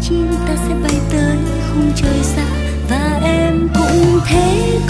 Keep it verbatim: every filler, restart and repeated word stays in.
chim ta sẽ bay tới khung trời xa, và em cũng thế